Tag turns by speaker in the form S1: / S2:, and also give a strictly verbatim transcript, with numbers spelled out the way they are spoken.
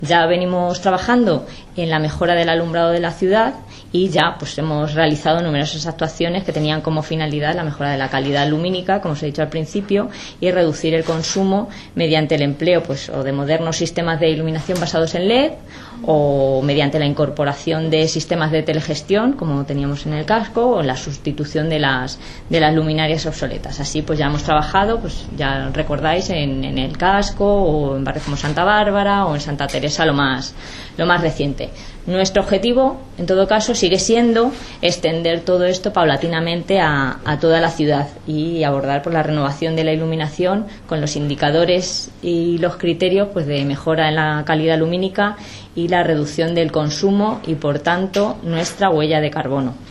S1: Ya venimos trabajando en la mejora del alumbrado de la ciudad y ya pues hemos realizado numerosas actuaciones que tenían como finalidad la mejora de la calidad lumínica, como os he dicho al principio, y reducir el consumo mediante el empleo pues o de modernos sistemas de iluminación basados en L E D o mediante la incorporación de sistemas de telegestión, como teníamos en el casco, o la sustitución de las de las luminarias obsoletas. Así pues ya hemos trabajado, pues ya recordáis, en, en el casco o en barrios como Santa Bárbara o en Santa Teresa, lo más lo más reciente. Nuestro objetivo, en todo caso, sigue siendo extender todo esto paulatinamente a, a toda la ciudad y abordar por la renovación de la iluminación con los indicadores y los criterios pues de mejora en la calidad lumínica y la reducción del consumo y, por tanto, nuestra huella de carbono.